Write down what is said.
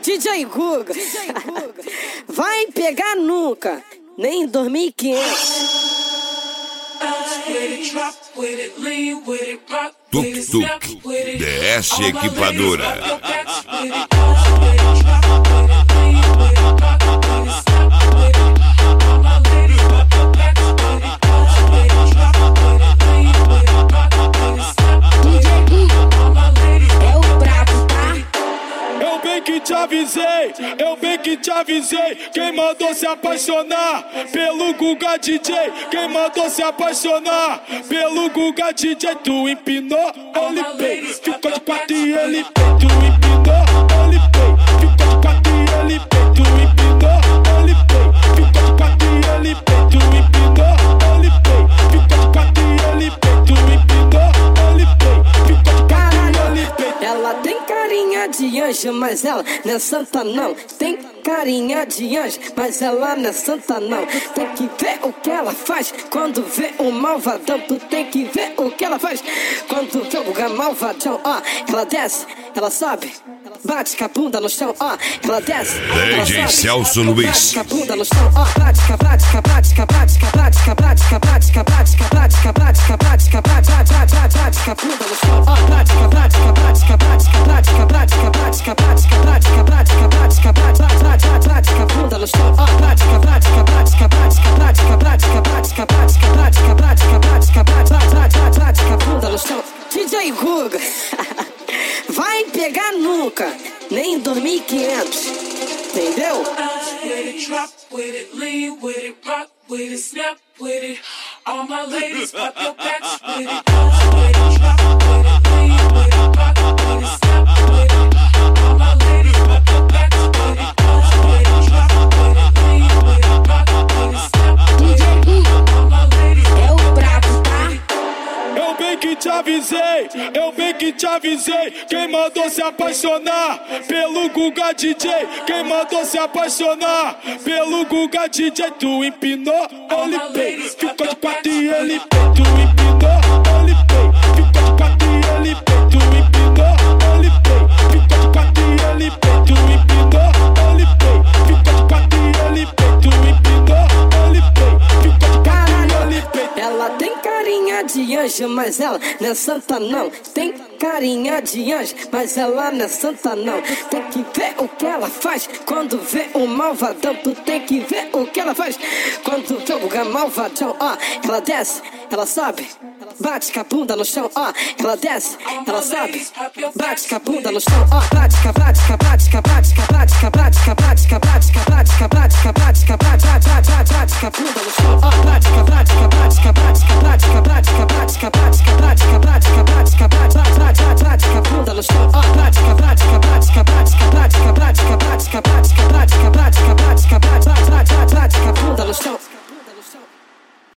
DJ Guga, vai pegar nunca, nem em 2500. Tuk Tuk, DS Equipadora. Eu bem que te avisei, quem mandou se apaixonar pelo Guga DJ, quem mandou se apaixonar pelo Guga DJ, tu empinou, ele bem, ficou de quatro e ele bem, tu empinou, ele bem, ficou de quatro e ele bem, tu empinou, ele bem, ficou de quatro e ele bem, tu empinou, ele bem, ficou de quatro e ele bem, tu empinou, ele bem, ficou de quatro e ele bem. Ela tem carinha de anjo, mas ela não é santa não. Tem carinha de anjo, mas ela não é santa não. Tem que ver o que ela faz quando vê um malvadão. Tu tem que ver o que ela faz quando vê o Guga malvadão. Ó, ela desce, ela sobe, bate com a bunda no chão. Ó, ela desce, ela DJ sobe, Celso Luiz. bate com a bunda no chão. Ó, bate com a bate com a bate com a bate com a bate com a bate com a bate com a bate com a bate com a bate com a bate com a bate com a bunda no chão. Ó, bate com a bate com a bate com a bate com a bate com a bate com a bate com a bate com a bate com a bate com a bate com a bate com a bunda no chão. Ó, bate com a bate com a bate com a bate com a bate com a bate com a bate com a bate com a bate com a bate com a bate com a bate com a bunda no chão. DJ Guga, vai pegar nunca, nem em 2500, entendeu? All my ladies, pop your backs with it. All my ladies, pop your backs with it. All my ladies, É o brabo, tá? Eu bem que te avisei, quem mandou se apaixonar pelo Guga DJ, quem mandou se apaixonar pelo Guga DJ, tu empinou, ele bem, ficou de quatro e ele bem, tu empinou, ele bem, ficou de quatro e ele bem, tu empinou, ele bem, ficou de quatro e ele bem, tu empinou, ele bem, ficou de quatro e ele bem, tu empinou, ele bem, ficou de quatro e ele bem. Ela tem carinha de anjo, mas ela não é santa não. Tem carinha de anjo, mas ela não é santa não. Tem que ver o que ela faz quando vê um malvadão. Tu tem que ver o que ela faz quando vê o Guga malvadão. Ó, ela desce, ela sobe, bate com a bunda no chão. Ó, ela desce, ela sobe, bate com a bunda no chão. Ó, bate com a bate com a bate com a bate com a bate com a bate com a bate com a bate com a bate com a bate com a bate com a bate com a bate com a bunda no chão.